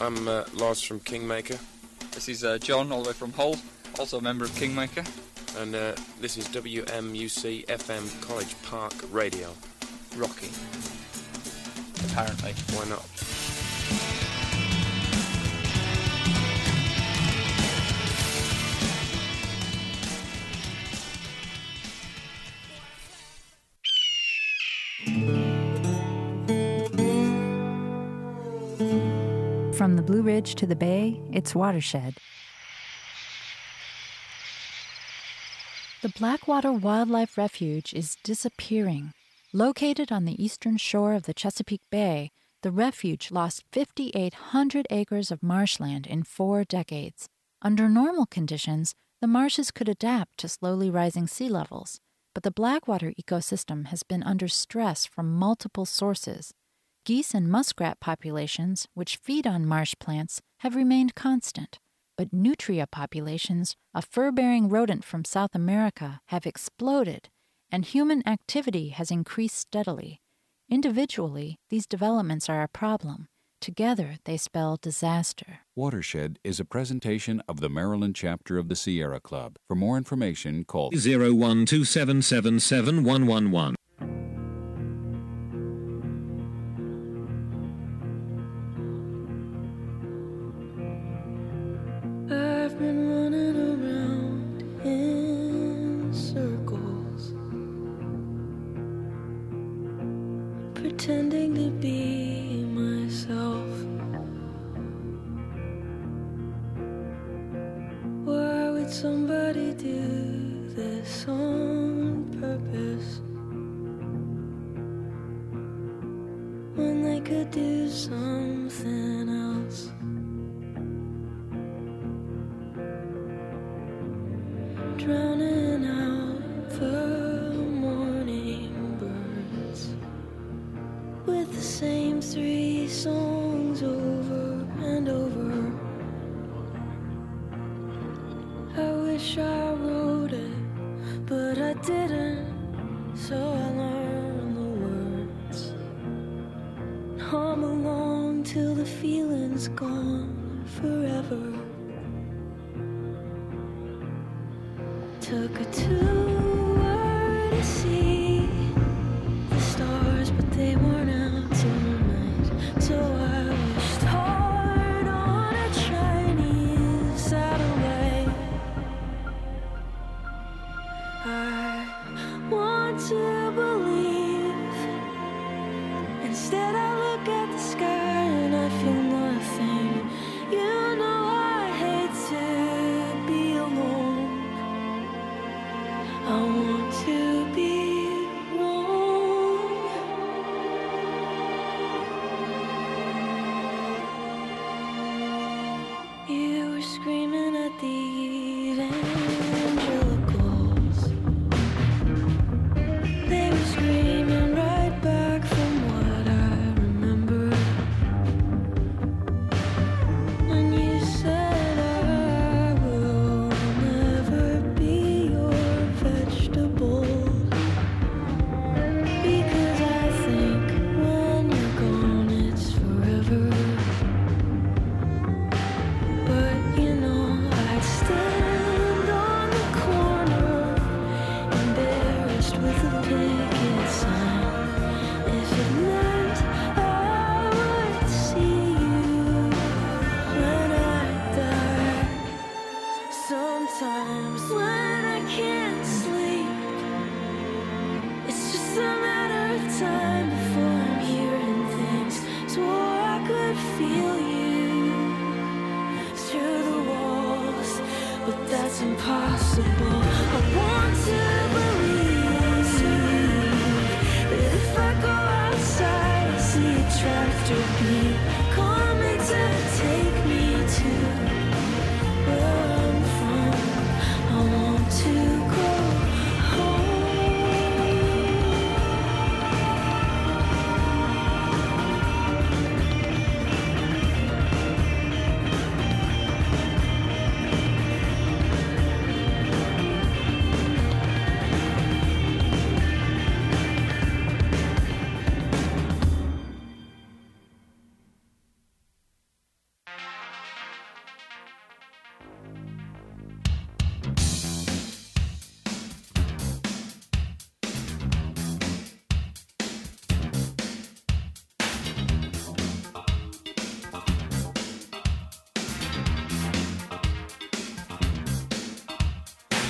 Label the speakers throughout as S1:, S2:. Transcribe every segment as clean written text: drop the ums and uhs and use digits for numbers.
S1: I'm Lars from Kingmaker.
S2: This is John, all the way from Hull, also a member of Kingmaker.
S1: And this is WMUC FM College Park Radio.
S2: Rocky. Apparently.
S1: Why not?
S3: From the Blue Ridge to the Bay, it's Watershed. The Blackwater Wildlife Refuge is disappearing. Located on the eastern shore of the Chesapeake Bay, the refuge lost 5,800 acres of marshland in 4 decades. Under normal conditions, the marshes could adapt to slowly rising sea levels, but the Blackwater ecosystem has been under stress from multiple sources. Geese and muskrat populations, which feed on marsh plants, have remained constant, but nutria populations, a fur-bearing rodent from South America, have exploded, and human activity has increased steadily. Individually, these developments are a problem. Together, they spell disaster.
S4: Watershed is a presentation of the Maryland chapter of the Sierra Club. For more information, call
S5: 012777111.
S6: I've been running around in circles, pretending to be myself. Why would somebody do this on purpose when they could do something else? Drowning out the morning birds with the same 3 songs over and over. I wish I wrote it, but I didn't, so I learned the words. Hum along till the feeling's gone forever. Took a tour to see the stars, but they weren't out tonight. So I wished hard on a Chinese satellite. I want to believe. Instead I look at the sky and I feel nothing. You know I hate to be alone. I want to be wrong. You were screaming at the evangelicals. They were screaming right back from what I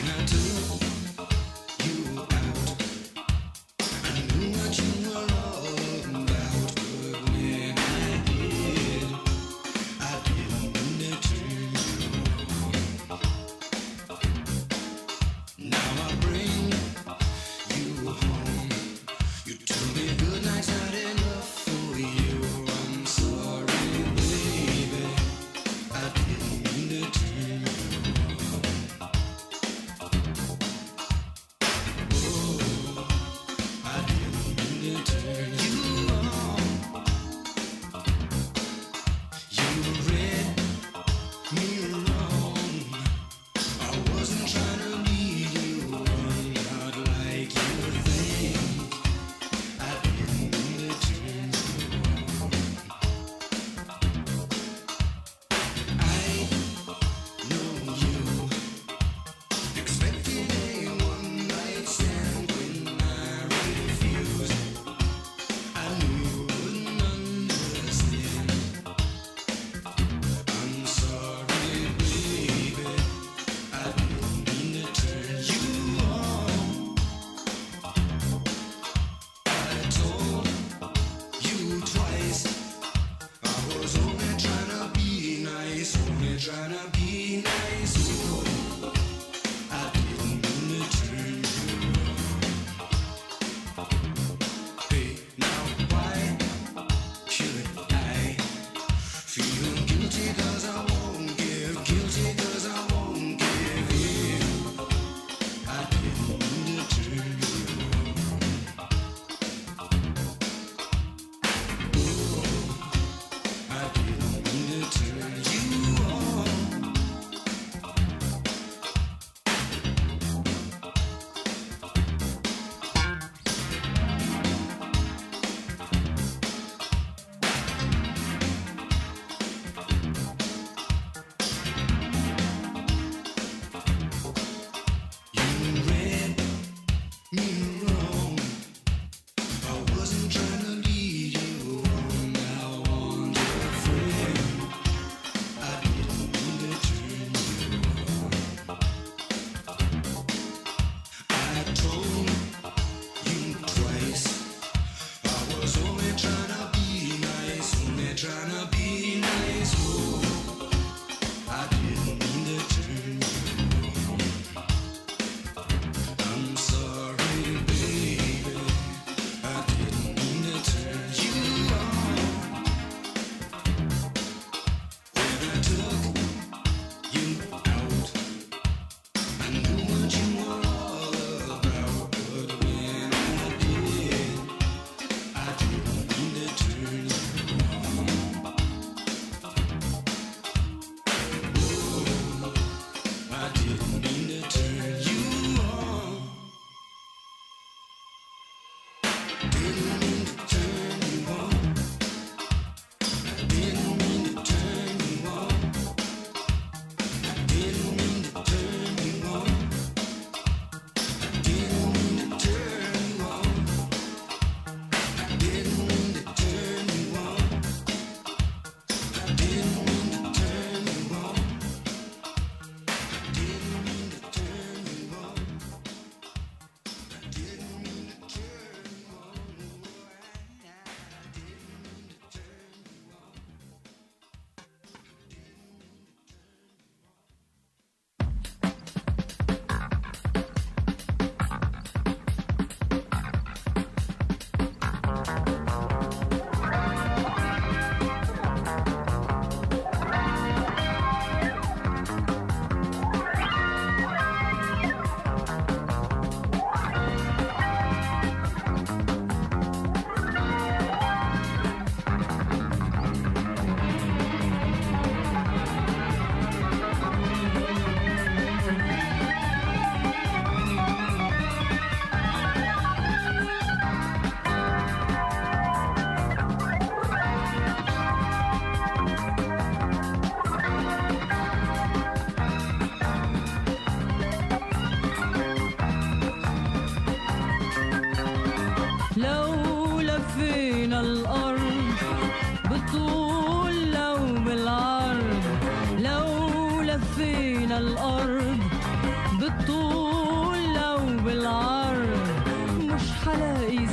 S5: الأرض بالطول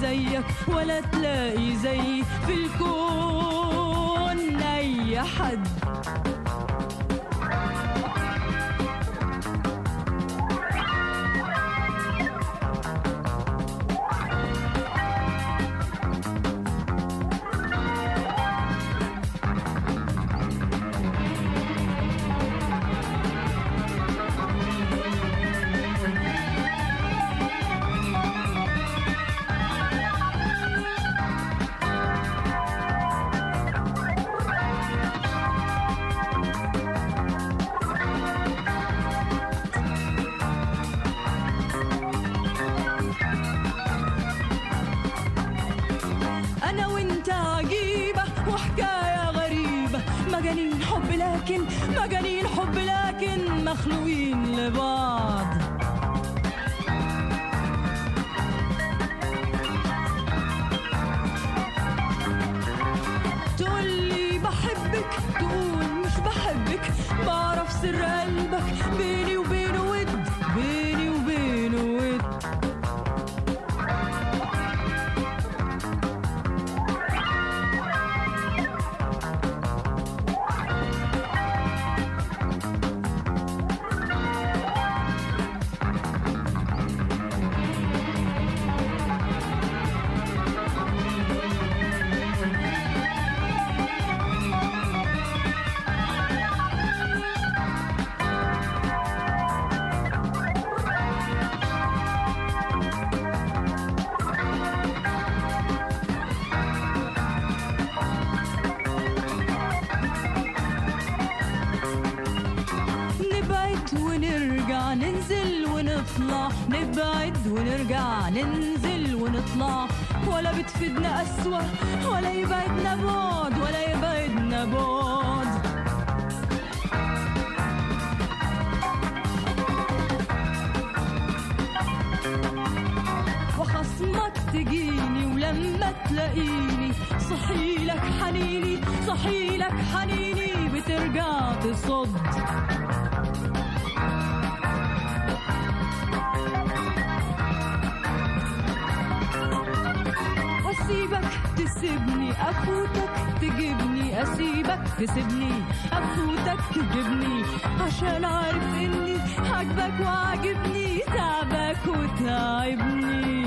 S6: زيك ولا تلاقي زي في الكون أي حد. مجانين حب لكن مخلوقين لبعض. تقولي بحبك تقول مش بحبك، بعرف سر قلبك بيني وبينه ود، بيني وبينه ود. ننزل ونطلع، نبعد ونرجع، ننزل ونطلع، ولا بتفيدنا أسوأ ولا يبعدنا بعد، ولا يبعدنا بعد. وخصمك تجيني ولما تلاقيني صحيلك حنيني، صحيلك حنيني بترجع تصد. أسيبك تسيبني أفوتك تجيبني، أسيبك تسيبني أفوتك تجيبني، عشان عارف إني عاجبك وعاجبني، تعبك وتعبني.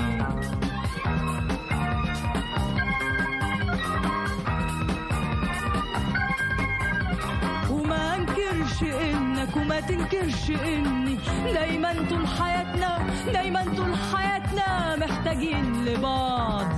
S6: وما انكرش إنك وما تنكرش إني دايما طول حياتنا، دايما طول حياتنا محتاجين لبعض.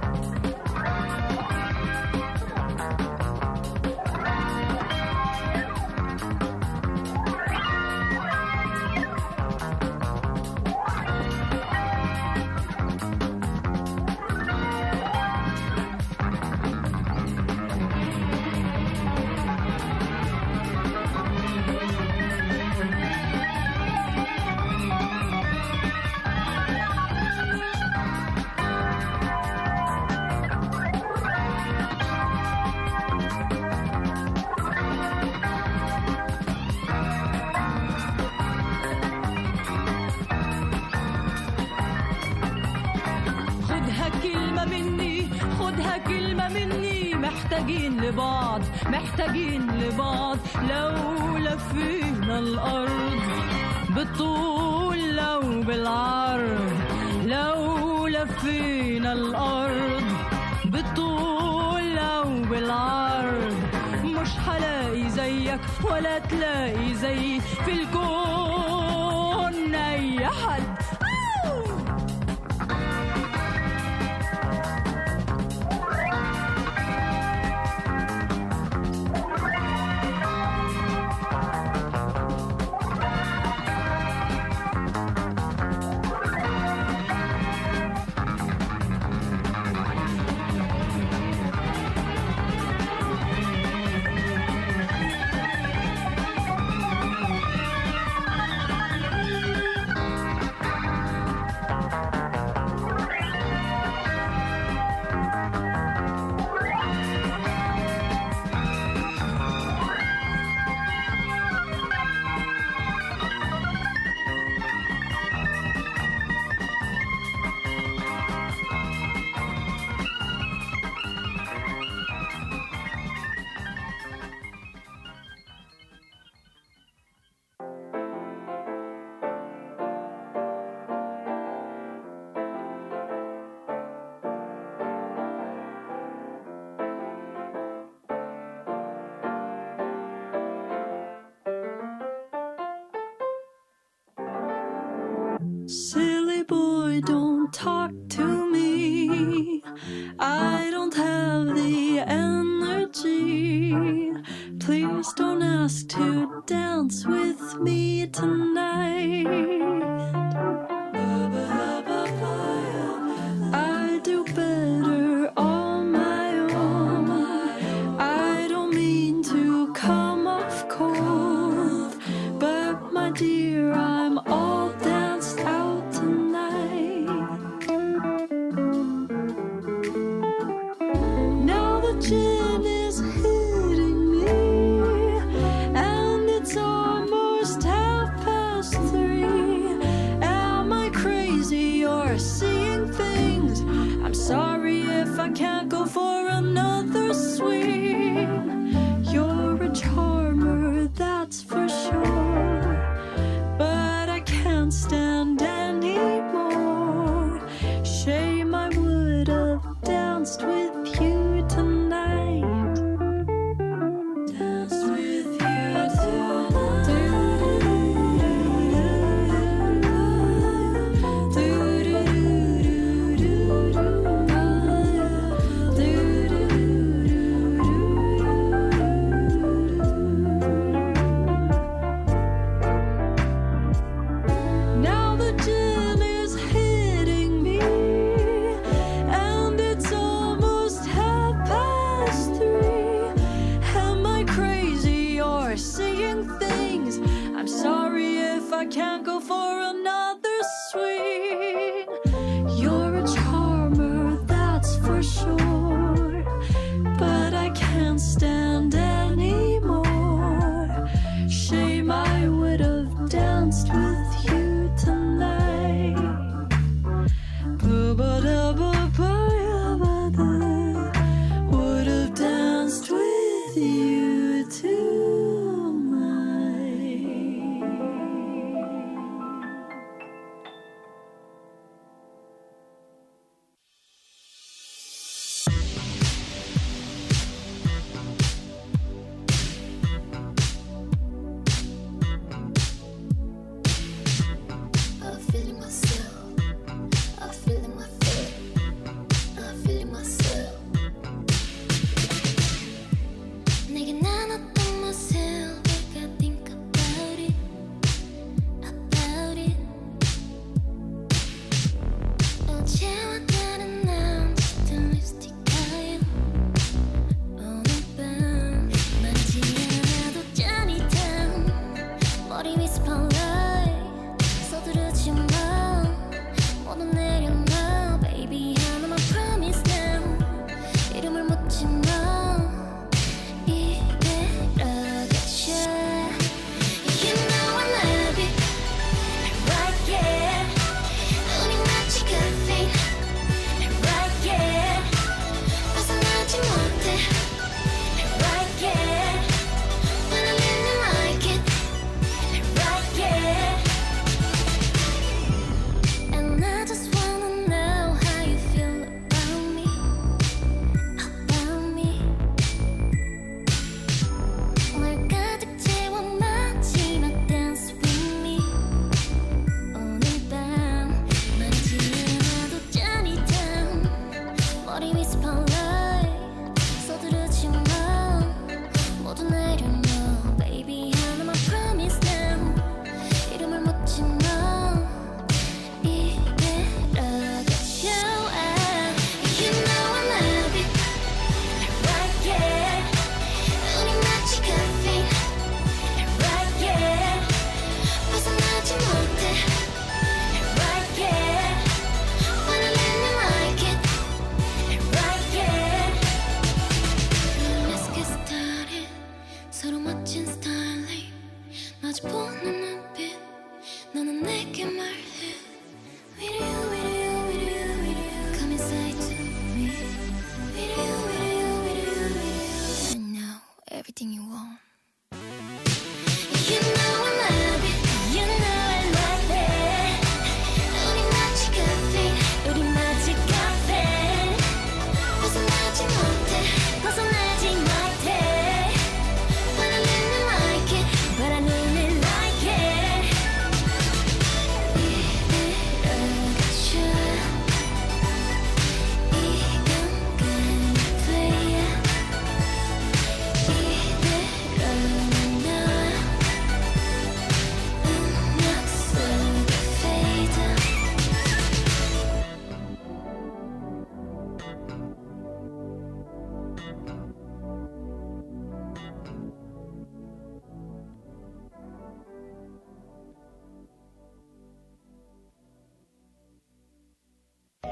S6: محتاجين لبعض، محتاجين لبعض. لو لفينا الأرض بالطول لو بالعرض، لو لفينا الأرض بالطول لو بالعرض، مش هلاقي زيك ولا تلاقي زي في الكون أي حد. Silly boy, don't talk to me. I don't have the energy. Please don't ask to dance with me tonight. I do better on my own. I don't mean to come off cold, but my dear, I'm all danced out tonight. Now the gin is hitting me, and it's almost 3:30. Am I crazy or seeing things? I'm sorry if I can't go for another swing. You're a charmer, that's for sure, but I can't stand anymore. Shame I would have danced with you tonight. Danced with you tonight.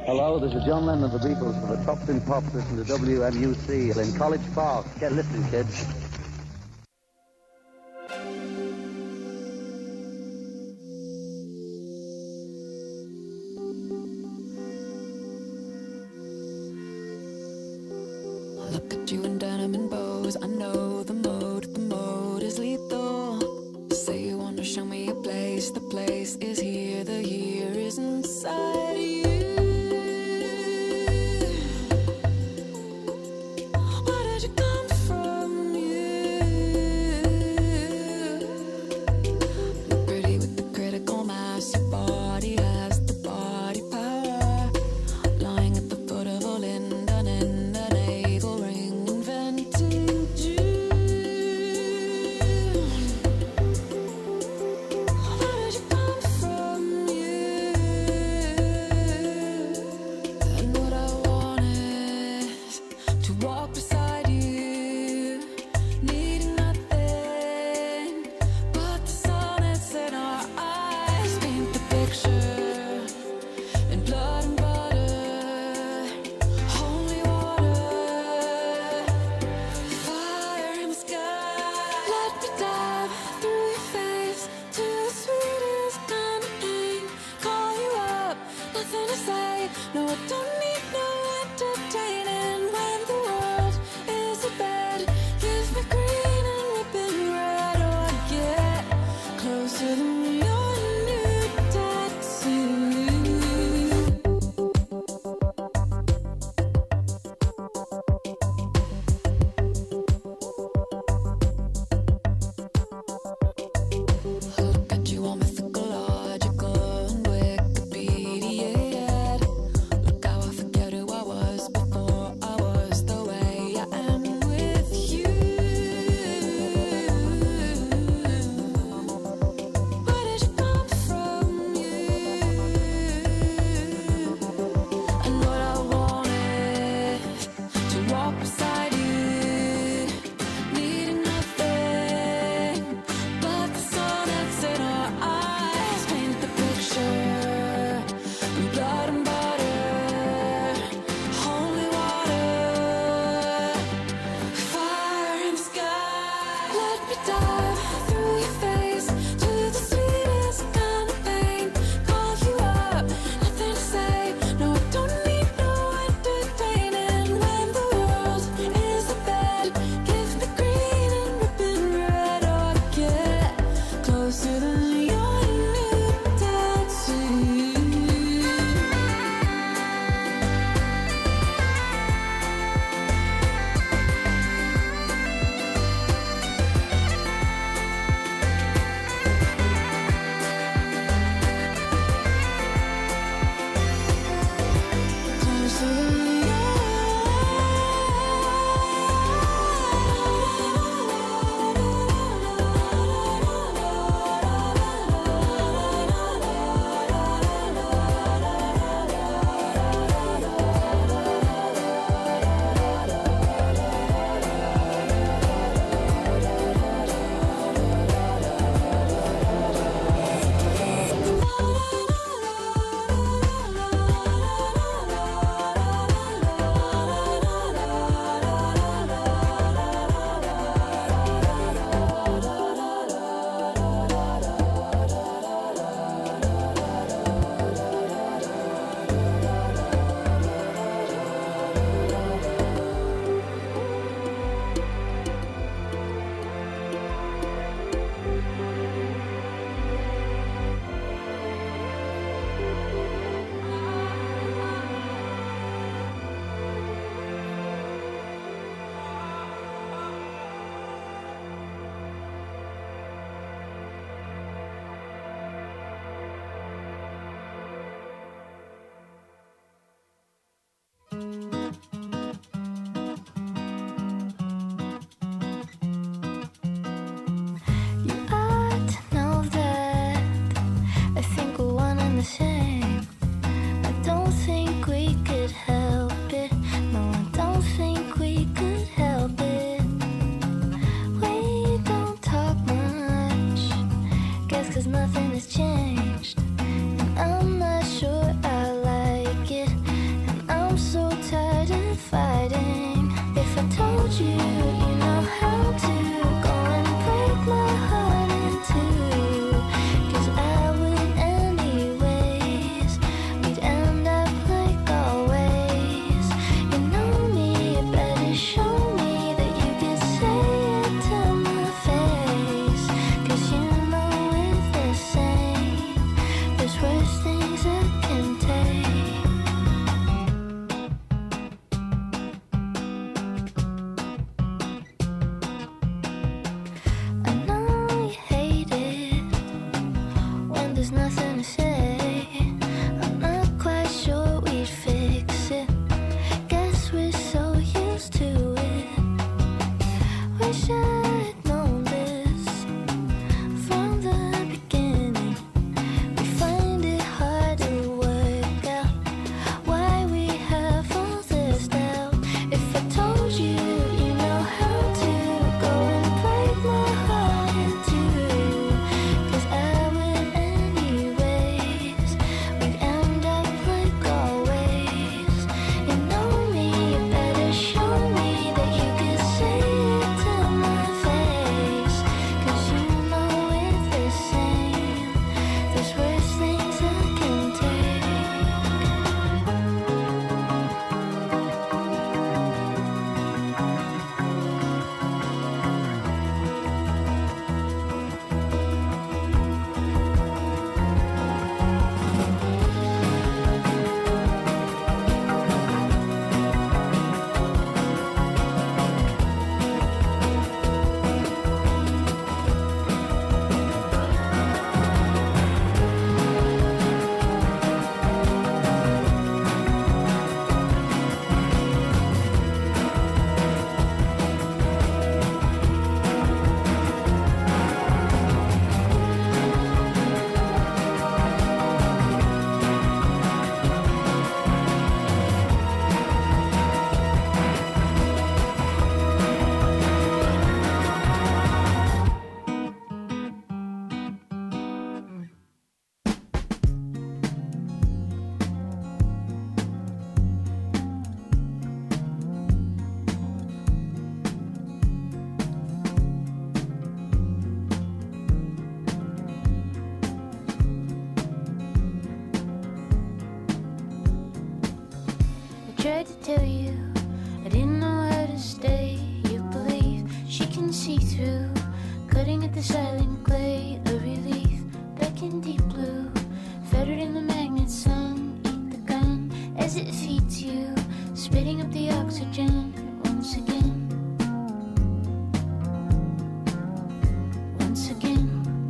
S5: Hello, this is John Lennon of the Beatles for the Tops in Pops. Listen to WMUC in College Park. Get listening, kids.
S6: Look at you in denim and bows. I know the mode is lethal. Say you wanna show me a place, the place is here, the year is inside you. Where did you come from, you? You're pretty with the critical mass, your body has the body power. Lying at the foot of Olinda in the navel ring, inventing June. Where did you come from, you? And what I want is to walk beside you, needing nothing but the sun that's in our eyes. Paint the picture in blood and butter, holy water, fire in the sky. Let me dive through your face to the sweetest kind of pain. Call you up, nothing to say. No, I don't need no entertaining. When the world is a bed, give me green and ripping red, or I get closer than your new tattoo. Look at you all mythological and Wikipedia. Look how I forget who I was before I was the way I am with you. Where did you come from, you? And what I want is to walk beside you, needing nothing but the sun that's in our eyes. Paint the picture in blood and butter, holy water, fire in the sky. Let me dive through your face to the sweetest kind of pain. Call you up, nothing to say. No, I don't need no entertaining. When the world is a bed, give me green and ripping red, or I get closer than your new tattoo. Closer than You ought to know that I think we're one and the same. I don't think we could help it. No, I don't think we could help it. We don't talk much. Guess 'cause nothing has changed. And I'm not sure I like it. tried to tell you I didn't know how to stay. You believe she can see through, cutting at the silent clay. A relief back in deep blue, fettered in the magnet sun. Eat the gun as it feeds you, spitting up the oxygen once again. Once again.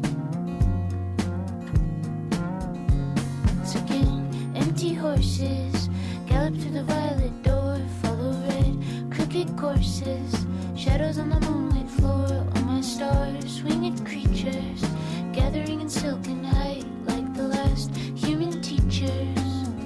S6: Once again. Empty horses gallop through the violet door, follow red crooked courses, shadows on the moonlit floor. All my stars, winged creatures, gathering in silken height like the last human teachers.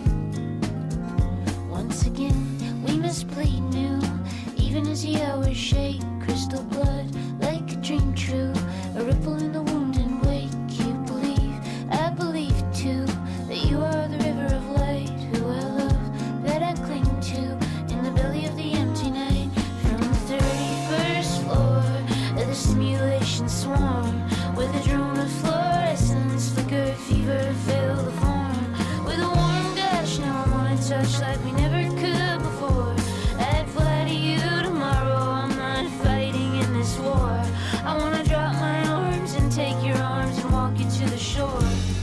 S6: Once again, we must bleed new, even as the hours shake. Crystal blood, like a dream true, a ripple in the wound and wake. You believe, I believe too, that you are the river of light, who I love, that I cling to, in the belly of the empty night. From the 31st floor of the simulation swarm, with a drone of fluorescence, flicker, fever, fill the form. With a warm dash, now I wanna touch like we never could before. I'd fly to you tomorrow, I'm not fighting in this war. I wanna drop my arms and take your arms and walk you to the shore.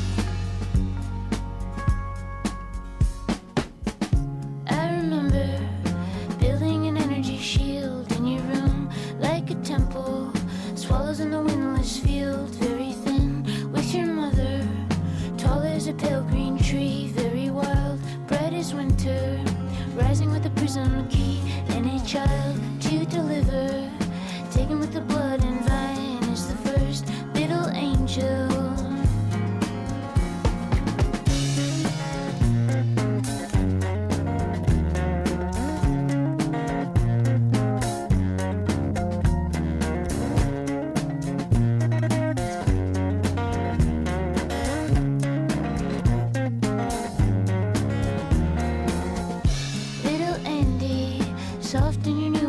S6: I remember building an energy shield in your room, like a temple, swallows in the windless field, very thin, with your mother, tall as a pale green tree, very wild, bright as winter, rising with a prism key, and a child to deliver, taken with the blood and vine is the first little angel. Little Andy, soft in your new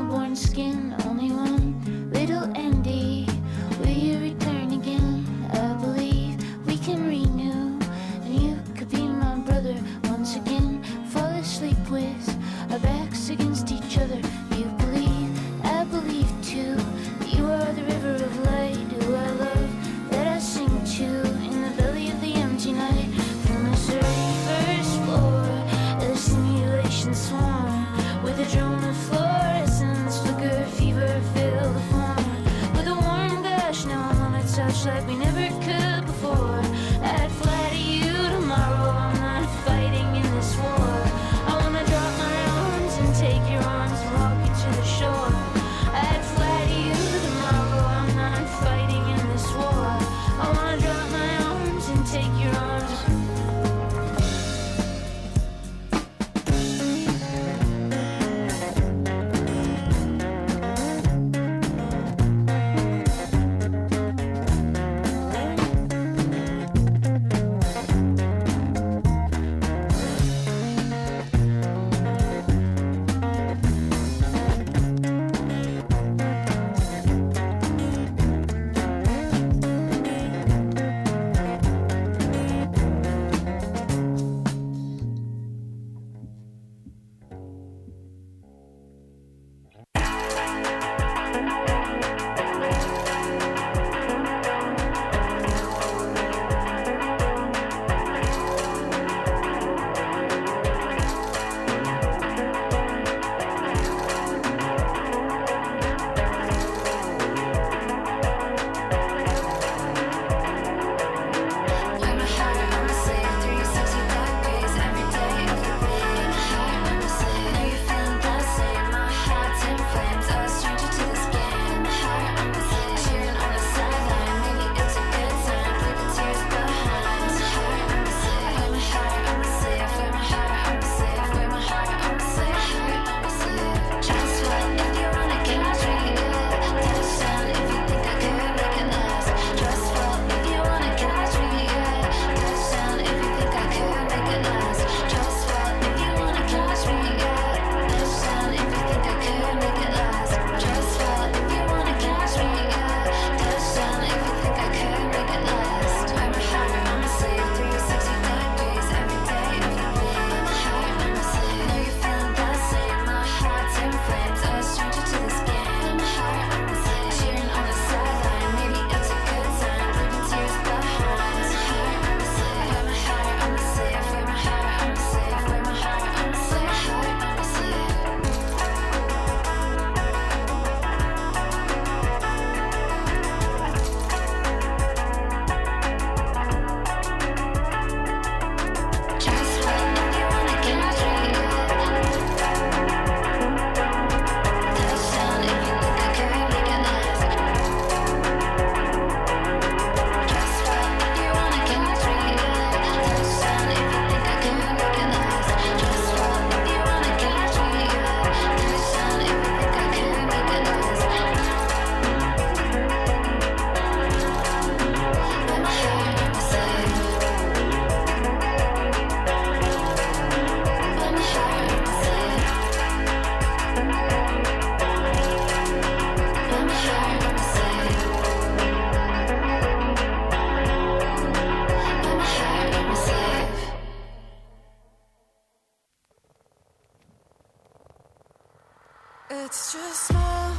S6: It's just smoke.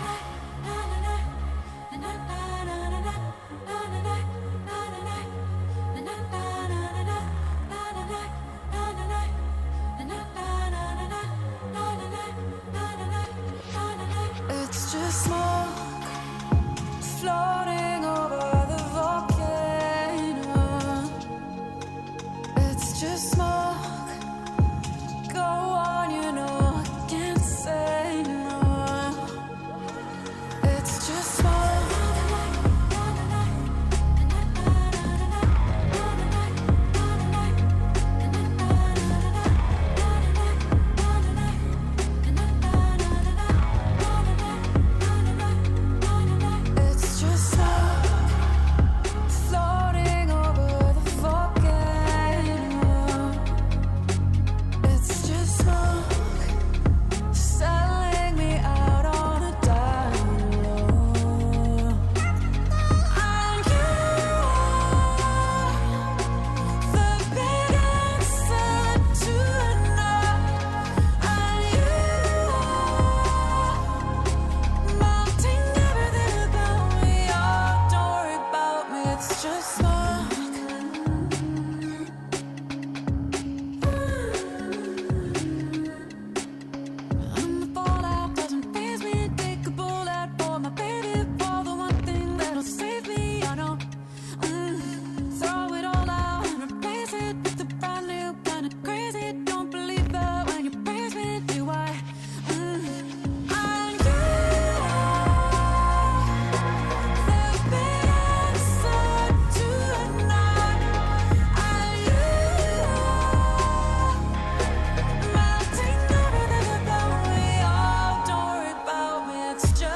S6: It's just smoke floating over the volcano. It's just smoke. Go on, you know, I can't say no. It's just smoke. It's just smoke floating over the volcano. It's just smoke selling me out on a down low. And you are the big answer to a no. And you are melting everything about me. Oh, don't worry about me. It's just smoke. And the fallout doesn't faze me. Take a bullet for my baby, for the one thing that'll save me. I know. Throw it all out and replace it with a brand new kind of crazy. Don't believe that when you praise me, do I? And you are the big answer to a night. And you are melting everything about me. Oh, don't worry about me. It's just.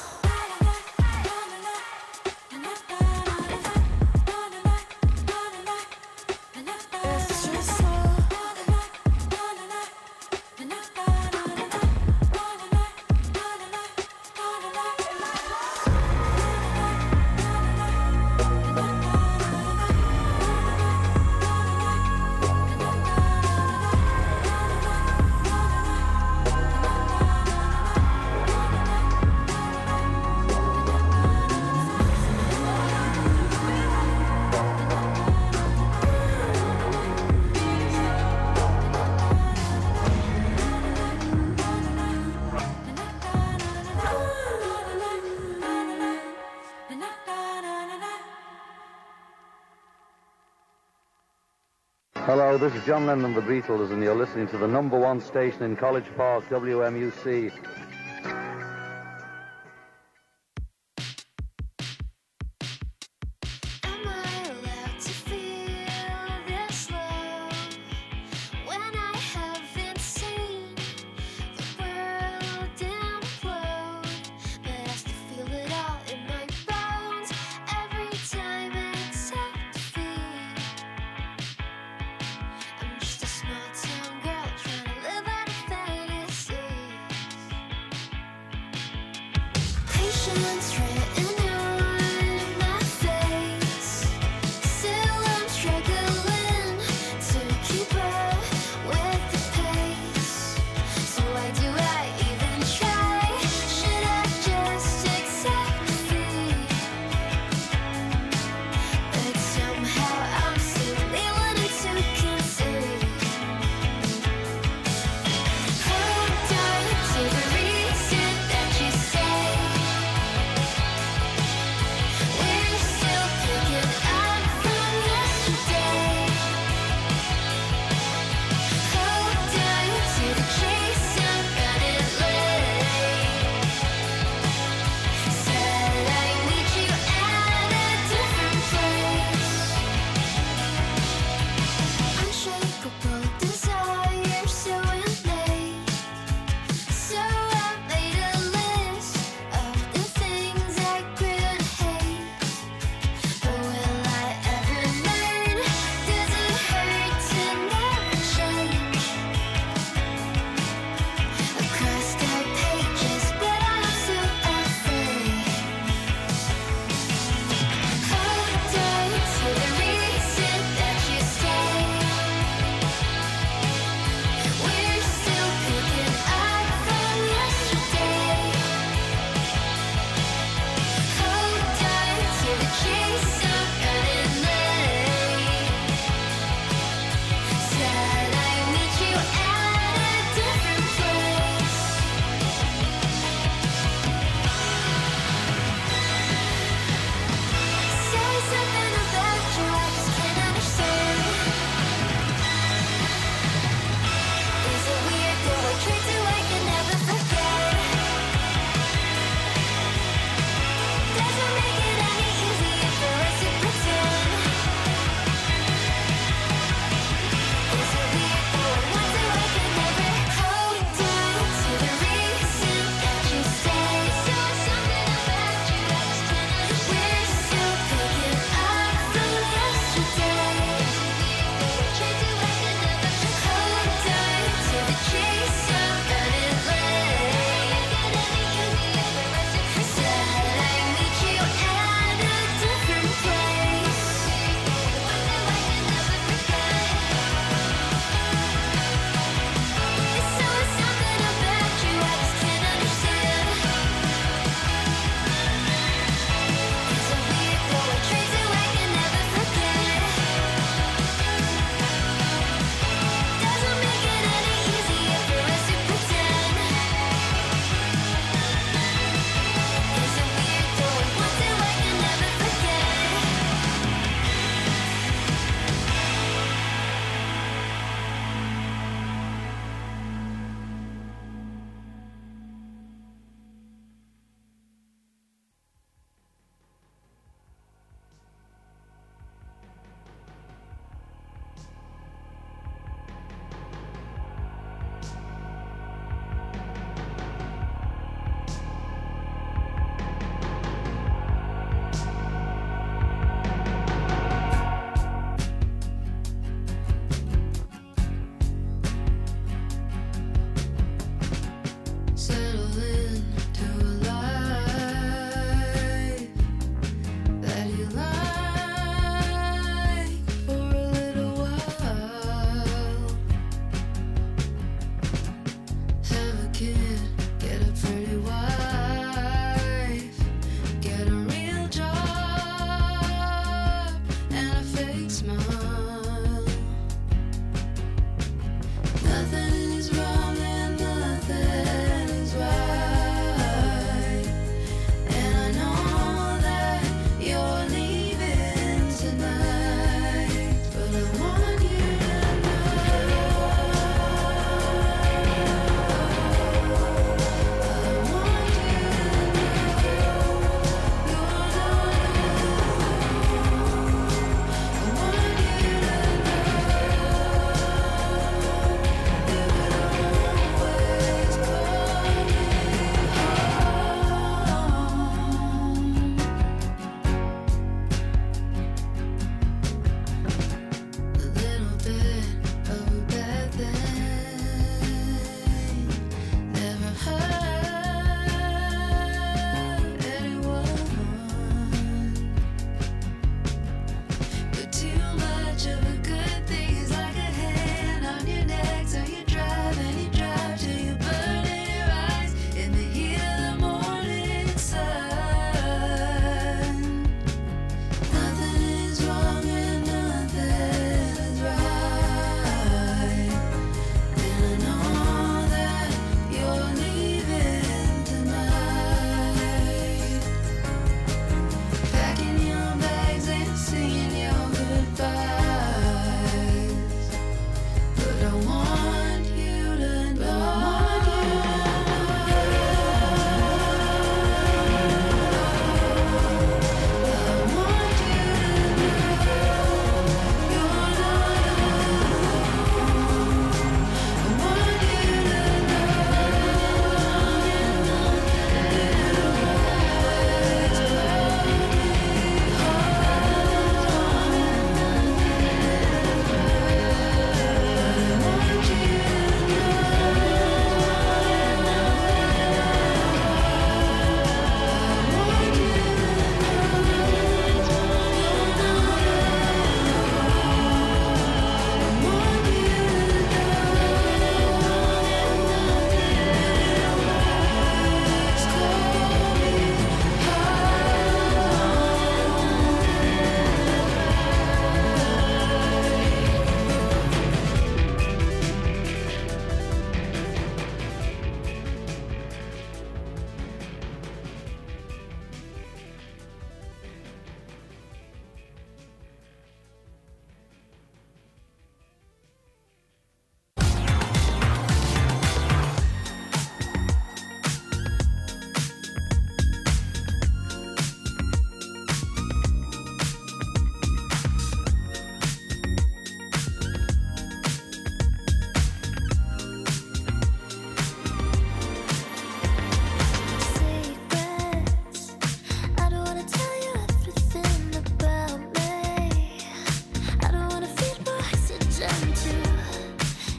S6: It's just smoke.
S5: Hello, this is John Lennon of the Beatles, and you're listening to the number one station in College Park, WMUC.
S6: Am I allowed to feel this love when I haven't seen the world implode? But I still feel it all in my bones every time except defeat. I'm just a small town girl trying to live out a fantasy. Patience written on my face. Still I'm struggling to keep up with the pace. So why do I even try? Should I just accept defeat? But somehow I'm still willing to concede. Hold on to the reason that you say.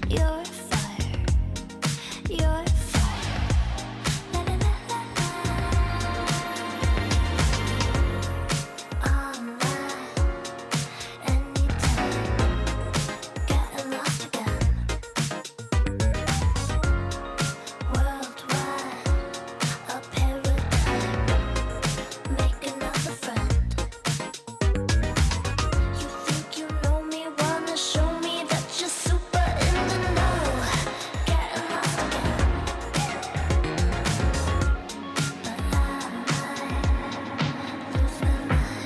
S6: You're fire. You're fire. La la la la la. All night, anytime, getting lost again. Worldwide, a paradigm, make another friend. You think you know me, wanna show me that you're super in the know. Getting lost again. But I might lose my mind.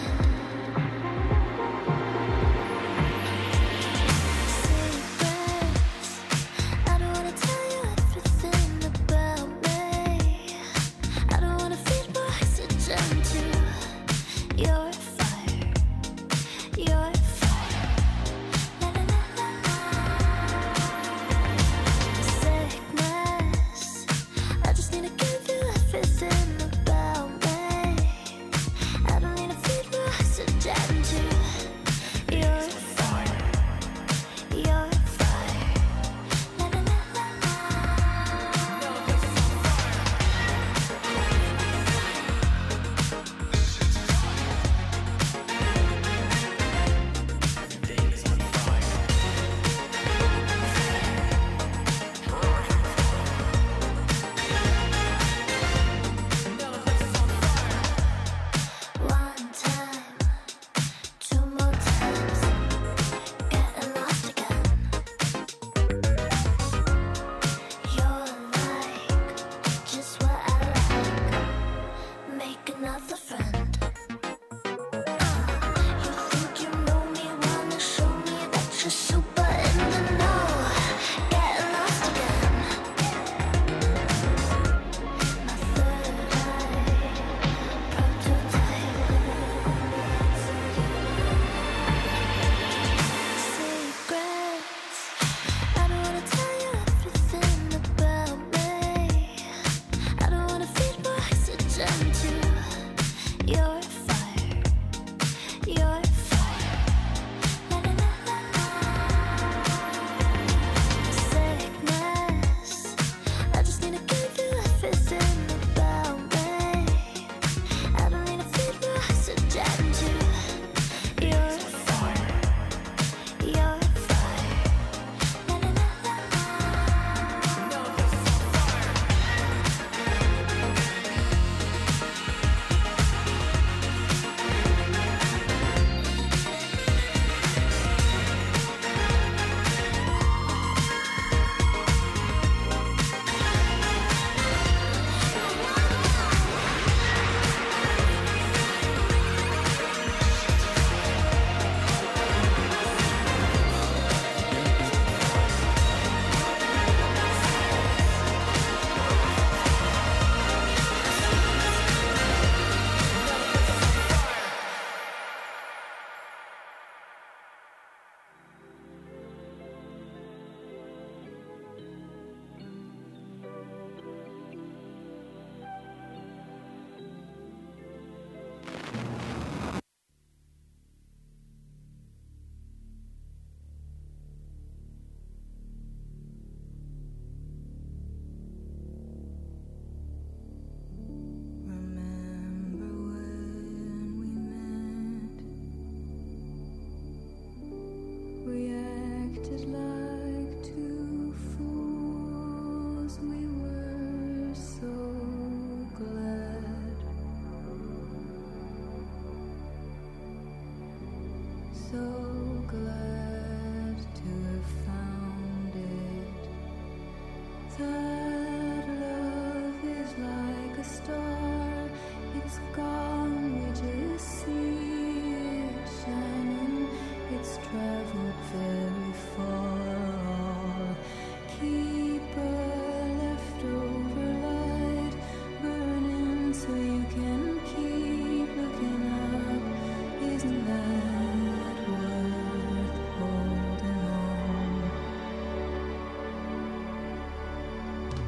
S6: Secrets, I don't wanna tell you everything about me. I don't wanna feed more oxygen to your fire. Your fire. La la la la la. Sickness, I just need to give you everything about me. I don't need to feed more oxygen to your fire. Your fire. La la la la la. One time, two more times, getting lost again. You're like just what I like. Make another friend. You think you know me, wanna show me that you're super in the know. Getting lost again. My third eye, prototype. Secrets, I don't wanna tell you everything about me. I don't wanna feed more oxygen to your fire. Your fire. La la la la la. Sickness, I just need to give you everything about me. I don't need to feed more oxygen to your fire. Your fire. La la la la la. Remember when we met? We acted like two fools. We were so glad. So glad to have found it. That love is like a star. It's gone, we just see it shining. It's traveled very far. Keep a leftover light burning so you can keep looking up. Isn't that worth holding on?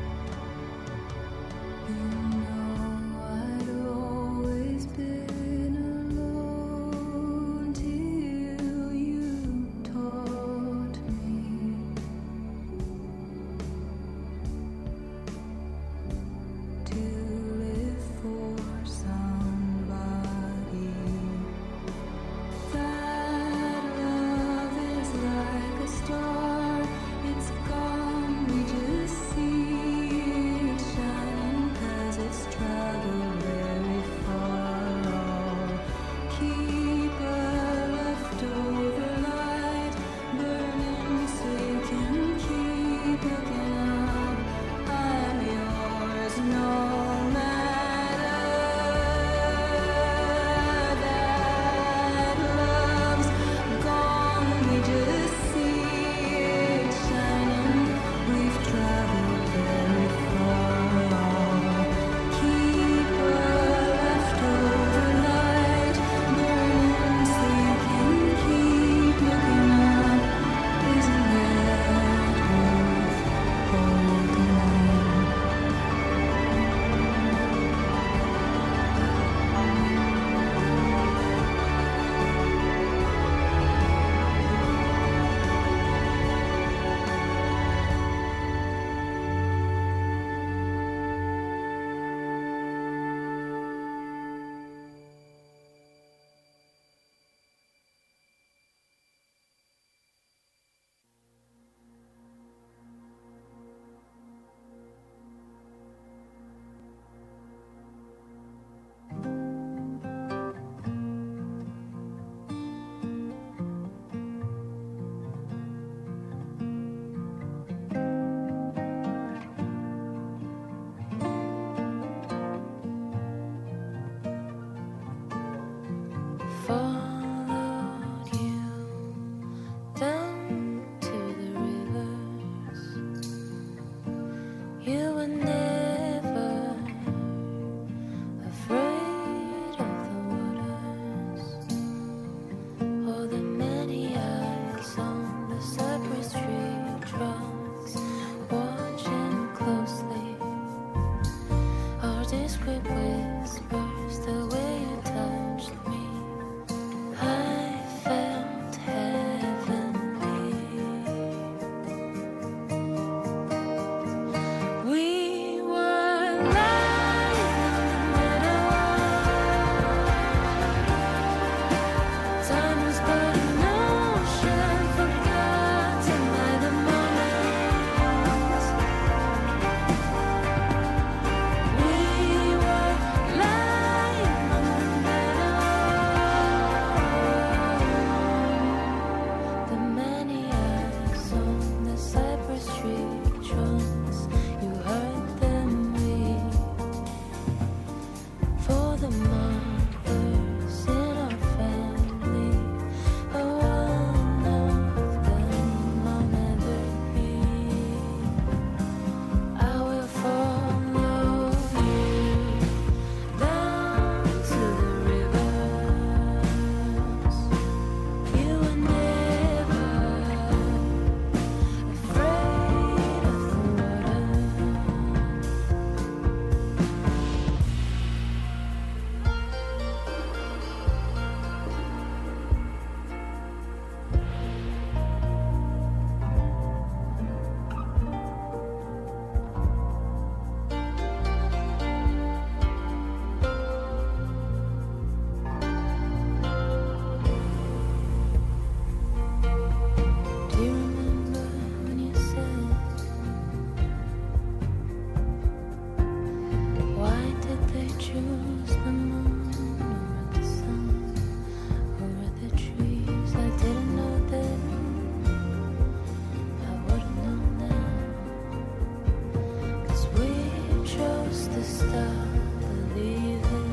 S6: stop believing.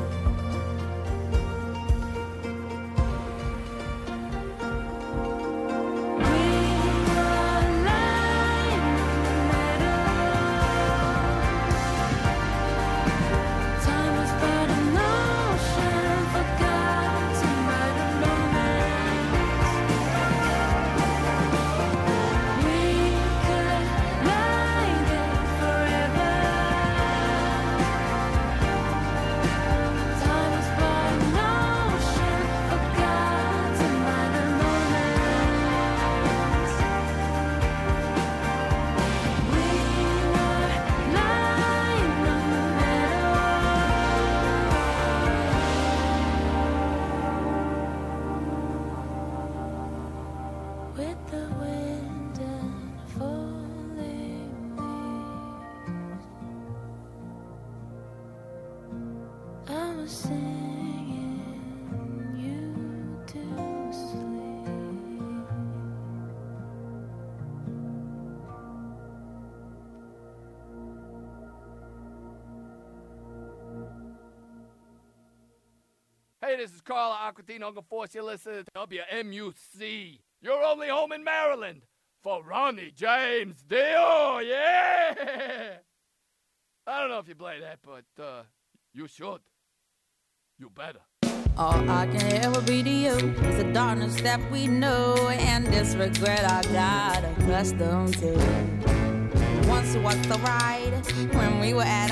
S6: We were lying in the middle. Time was but an ocean, forgotten by the moments. We could lie there forever. Time was but an ocean, forgotten by the moments. We were lying on the meadow. With the wind and falling leaves, I was singing you to sleep.
S7: Hey, this is Carl Aquatine Uncle Force. You're listening to WMUC. Your only home in Maryland. For Ronnie James Dio, yeah! I don't know if you play that, but you should. You better.
S8: All I can ever be to you is the darkness that we know and this regret I got accustomed to. Once was the ride when we were at